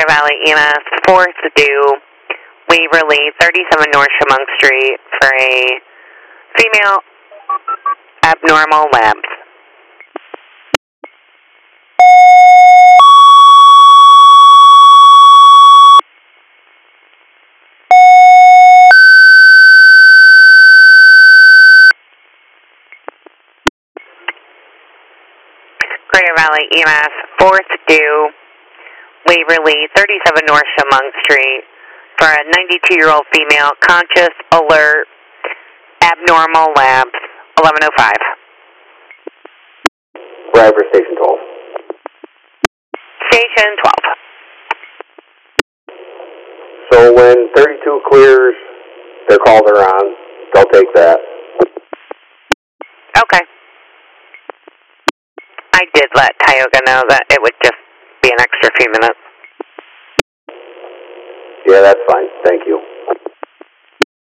Greater Valley EMS, 4th due, Waverly, 37 North Chemung Street for a female abnormal labs. Greater Valley EMS, 4th due, Waverly, 37 North Chemung Street for a 92-year-old female, conscious, alert, abnormal labs, 1105. Driver, Station 12. Station 12. So when 32 clears, their calls are on. They'll take that. Okay. I did let Tioga know that it would just be an extra few minutes. Yeah, that's fine. Thank you.